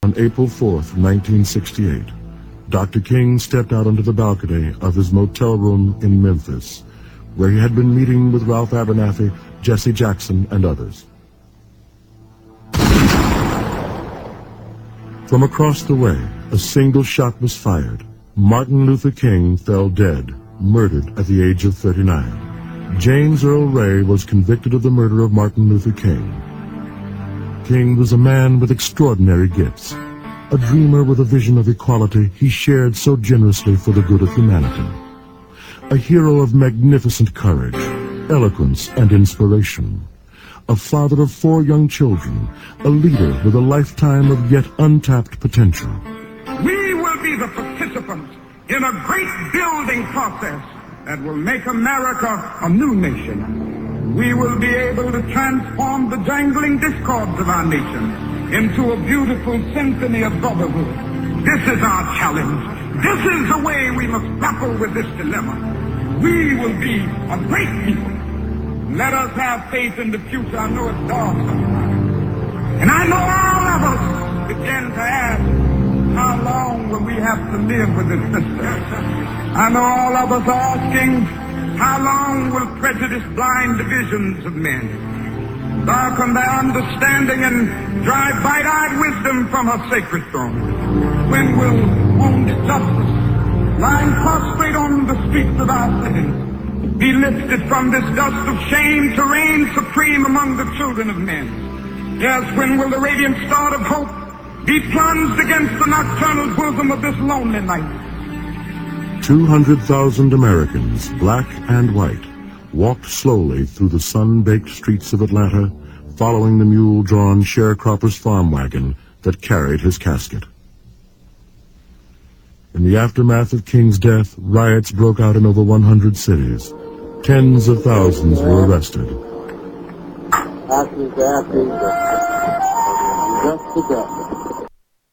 On April 4th, 1968, Dr. King stepped out onto the balcony of his motel room in Memphis, where he had been meeting with Ralph Abernathy, Jesse Jackson, and others. From across the way, a single shot was fired. Martin Luther King fell dead, murdered at the age of 39. James Earl Ray was convicted of the murder of Martin Luther King. King was a man with extraordinary gifts. A dreamer with a vision of equality he shared so generously for the good of humanity. A hero of magnificent courage, eloquence, and inspiration. A father of 4 young children, a leader with a lifetime of yet untapped potential. We will be the participants in a great building process that will make America a new nation. We will be able to transform the jangling discords of our nation into a beautiful symphony of brotherhood. This is our challenge. This is the way we must grapple with this dilemma. We will be a great people. Let us have faith in the future. I know it's dark sometimes. And I know all of us begin to ask, how long will we have to live with this system? I know all of us are asking, how long will prejudice blind the visions of men? Darken their understanding and drive bright-eyed wisdom from her sacred throne. When will wounded justice, lying prostrate on the streets of our cities, be lifted from this dust of shame to reign supreme among the children of men? Yes, when will the radiant star of hope be plunged against the nocturnal bosom of this lonely night? 200,000 Americans, black and white, walked slowly through the sun-baked streets of Atlanta, following the mule-drawn sharecropper's farm wagon that carried his casket. In the aftermath of King's death, riots broke out in over 100 cities. Tens of thousands were arrested. Asking to just to death.